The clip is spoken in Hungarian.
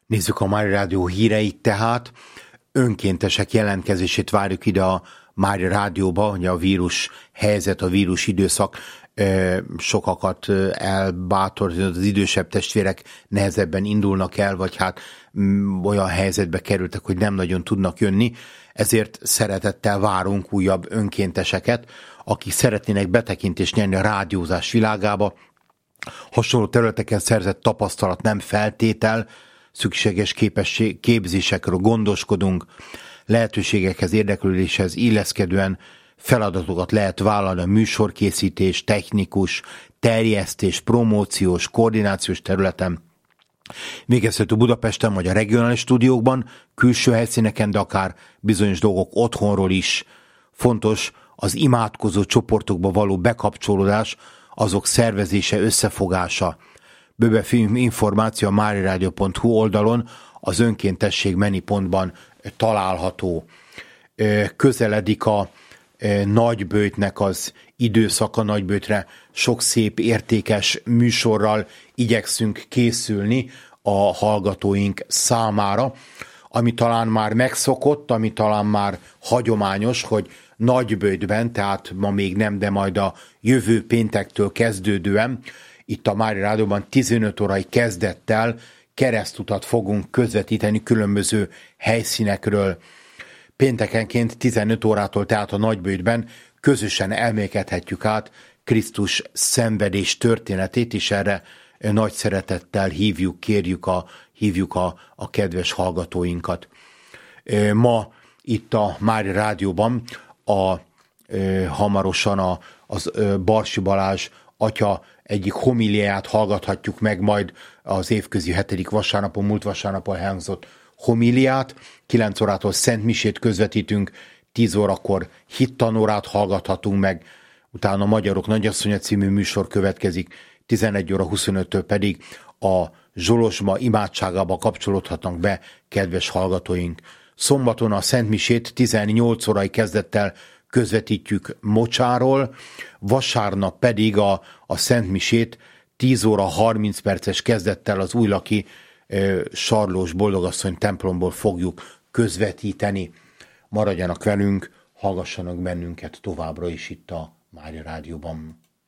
Nézzük a Mária Rádió híreit tehát. Önkéntesek jelentkezését várjuk ide a Mária Rádióba, hogy a vírus helyzet, a vírus időszak sokakat elbátorít, az idősebb testvérek nehezebben indulnak el, vagy hát olyan helyzetbe kerültek, hogy nem nagyon tudnak jönni. Ezért szeretettel várunk újabb önkénteseket, akik szeretnének betekintést nyerni a rádiózás világába. Hasonló területeken szerzett tapasztalat nem feltétel, szükséges képzésekről gondoskodunk, lehetőségekhez, érdeklődéshez illeszkedően feladatokat lehet vállalni a műsorkészítés, technikus, terjesztés, promóciós, koordinációs területen. Végezhető Budapesten vagy a regionális stúdiókban, külső helyszíneken, de akár bizonyos dolgok otthonról is. Fontos az imádkozó csoportokba való bekapcsolódás, azok szervezése, összefogása. Bővebb információ a mariaradio.hu oldalon, az önkéntesség menüpontban található. Közeledik a Nagyböjtnek az időszaka, Nagyböjtre sok szép, értékes műsorral igyekszünk készülni a hallgatóink számára, ami talán már megszokott, ami talán már hagyományos, hogy Nagyböjtben, tehát ma még nem, de majd a jövő péntektől kezdődően, itt a Mária Rádióban 15 órai kezdettel keresztutat fogunk közvetíteni különböző helyszínekről. Péntekenként 15 órától, tehát a Nagyböjtben közösen elmélkedhetjük át Krisztus szenvedés történetét, és erre nagy szeretettel hívjuk a kedves hallgatóinkat. Ma itt a Mária Rádióban hamarosan az Barsi Balázs atya egyik homiliáját hallgathatjuk meg, majd az évközi 7. vasárnapon, múlt vasárnapon elhangzott homiliát. 9 órától Szent Misét közvetítünk, 10 órakor hittanórát hallgathatunk meg, utána a Magyarok Nagyasszonya című műsor következik, 11 óra 25-től pedig a Zsolozsma imádságába kapcsolódhatnak be kedves hallgatóink. Szombaton a Szent Misét 18 órai kezdettel közvetítjük Mocsáról, vasárnap pedig a Szent Misét 10 óra 30 perces kezdettel az újlaki Sarlós Boldogasszony templomból fogjuk közvetíteni. Maradjanak velünk, hallgassanak bennünket továbbra is itt a Mária Rádióban.